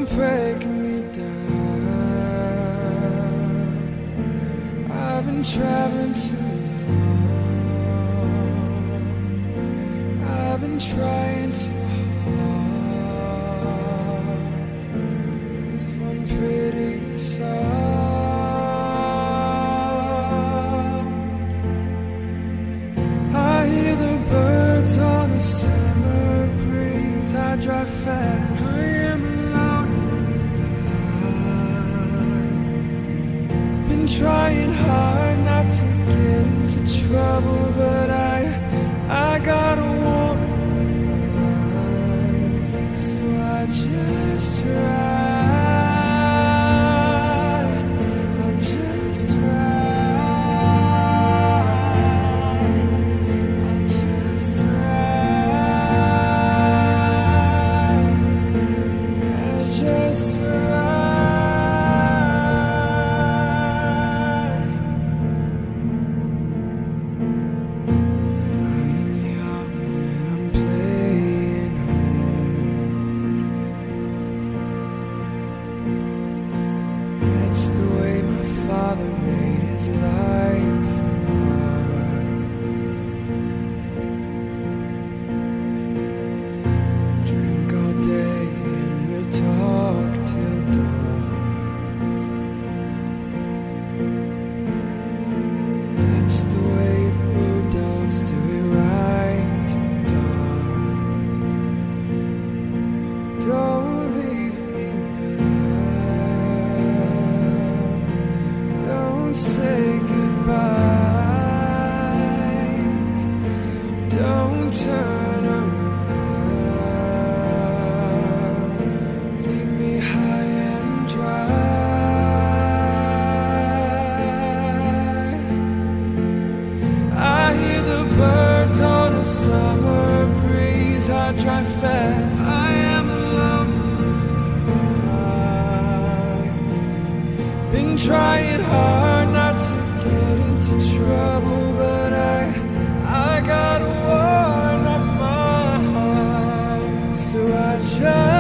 breaking me down. I've been traveling too long. I've been trying too hard with one pretty song. I hear the birds on the summer breeze. I drive fast. I am alone in the night. Been trying hard not to get into trouble, but I got a war in my mind. So I just try. I just try. Don't leave me now. Don't say goodbye. Don't turn around. Leave me high and dry. I hear the birds on a summer breeze. I drive fast. I am alone in the night. Been trying hard not to get into trouble, but I got a war in my mind. So I try.